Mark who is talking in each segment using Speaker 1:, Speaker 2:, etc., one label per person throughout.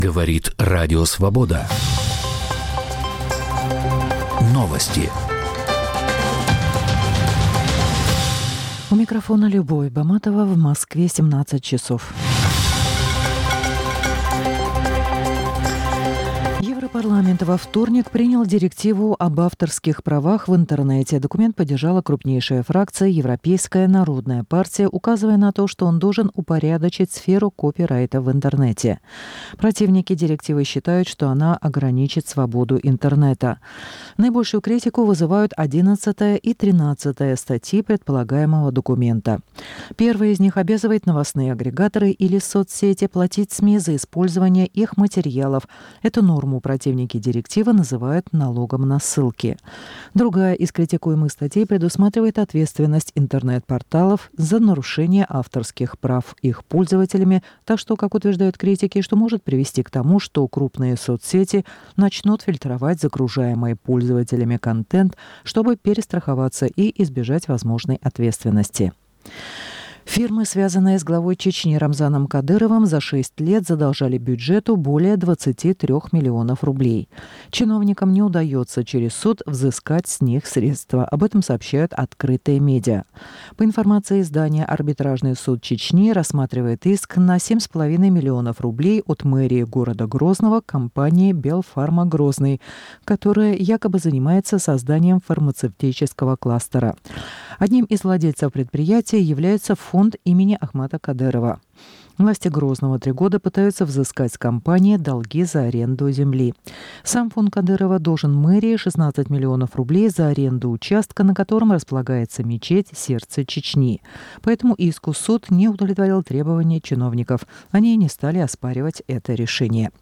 Speaker 1: Говорит Радио Свобода. Новости.
Speaker 2: У микрофона Любовь Баматова, в Москве 17 часов. Европарламент во вторник принял директиву об авторских правах в интернете. Документ поддержала крупнейшая фракция Европейская народная партия, указывая на то, что он должен упорядочить сферу копирайта в интернете. Противники директивы считают, что она ограничит свободу интернета. Наибольшую критику вызывают 11 и 13 статьи предполагаемого документа. Первая из них обязывает новостные агрегаторы или соцсети платить СМИ за использование их материалов. Эту норму противники директивы называют налогом на ссылки. Другая из критикуемых статей предусматривает ответственность интернет-порталов за нарушение авторских прав их пользователями, так что, как утверждают критики, что может привести к тому, что крупные соцсети начнут фильтровать загружаемый пользователями контент, чтобы перестраховаться и избежать возможной ответственности. Фирмы, связанные с главой Чечни Рамзаном Кадыровым, за 6 лет задолжали бюджету более 23 миллионов рублей. Чиновникам не удается через суд взыскать с них средства. Об этом сообщают открытые медиа. По информации издания, арбитражный суд Чечни рассматривает иск на 7,5 миллионов рублей от мэрии города Грозного компании «Белфарма Грозный», которая якобы занимается созданием фармацевтического кластера. Одним из владельцев предприятия является фонд имени Ахмата Кадырова. Власти Грозного 3 года пытаются взыскать с компании долги за аренду земли. Сам фонд Кадырова должен мэрии 16 миллионов рублей за аренду участка, на котором располагается мечеть «Сердце Чечни». Поэтому иску суд не удовлетворил требования чиновников. Они не стали оспаривать это решение.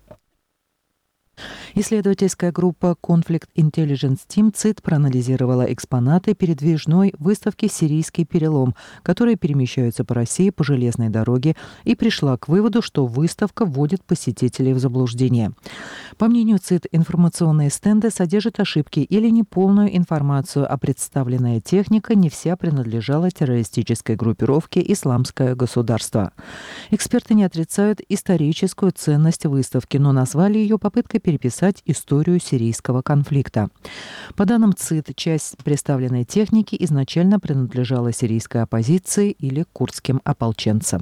Speaker 2: Исследовательская группа Conflict Intelligence Team ЦИТ проанализировала экспонаты передвижной выставки «Сирийский перелом», которые перемещаются по России по железной дороге, и пришла к выводу, что выставка вводит посетителей в заблуждение. По мнению ЦИТ, информационные стенды содержат ошибки или неполную информацию, а представленная техника не вся принадлежала террористической группировке «Исламское государство». Эксперты не отрицают историческую ценность выставки, но назвали ее попыткой переписать историю сирийского конфликта. По данным ЦИТ, часть представленной техники изначально принадлежала сирийской оппозиции или курдским ополченцам.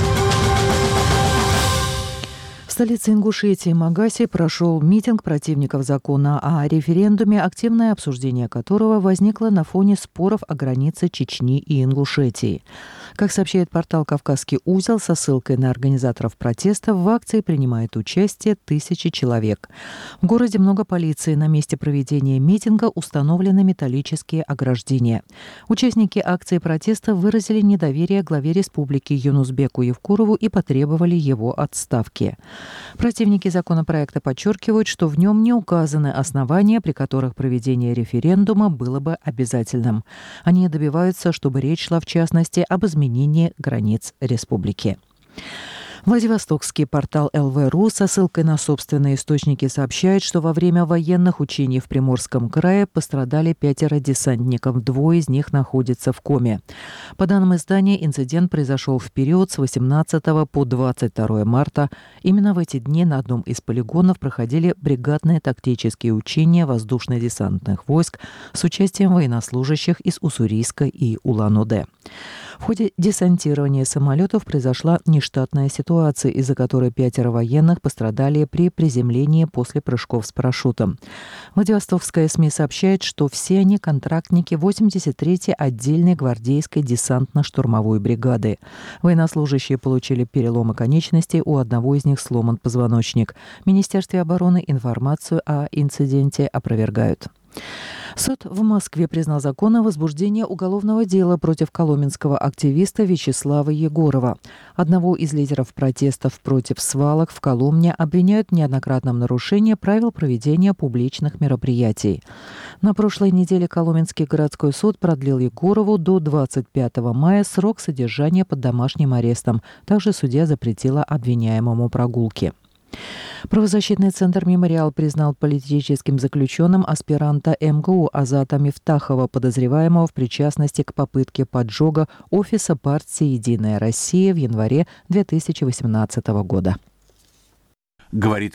Speaker 2: В столице Ингушетии Магасе прошел митинг противников закона о референдуме, активное обсуждение которого возникло на фоне споров о границе Чечни и Ингушетии. Как сообщает портал «Кавказский узел» со ссылкой на организаторов протеста, в акции принимает участие 1000 человек. В городе много полиции. На месте проведения митинга установлены металлические ограждения. Участники акции протеста выразили недоверие главе республики Юнусбеку Евкурову и потребовали его отставки. Противники законопроекта подчеркивают, что в нем не указаны основания, при которых проведение референдума было бы обязательным. Они добиваются, чтобы речь шла в частности об изменении границ республики. Владивостокский портал ЛВ.ру со ссылкой на собственные источники сообщает, что во время военных учений в Приморском крае пострадали 5 десантников, 2 из них находятся в коме. По данным издания, инцидент произошел в период с 18 по 22 марта. Именно в эти дни на одном из полигонов проходили бригадные тактические учения воздушно-десантных войск с участием военнослужащих из Уссурийска и Улан-Удэ. В ходе десантирования самолетов произошла нештатная ситуация, из-за которой 5 военных пострадали при приземлении после прыжков с парашютом. Владивостокская СМИ сообщает, что все они контрактники 83-й отдельной гвардейской десантно-штурмовой бригады. Военнослужащие получили переломы конечностей, у одного из них сломан позвоночник. В Министерстве обороны информацию о инциденте опровергают. Суд в Москве признал законом возбуждение уголовного дела против коломенского активиста Вячеслава Егорова. Одного из лидеров протестов против свалок в Коломне обвиняют в неоднократном нарушении правил проведения публичных мероприятий. На прошлой неделе Коломенский городской суд продлил Егорову до 25 мая срок содержания под домашним арестом. Также судья запретила обвиняемому прогулки. Правозащитный центр «Мемориал» признал политическим заключенным аспиранта МГУ Азата Мифтахова, подозреваемого в причастности к попытке поджога офиса партии «Единая Россия» в январе 2018 года.
Speaker 3: говорит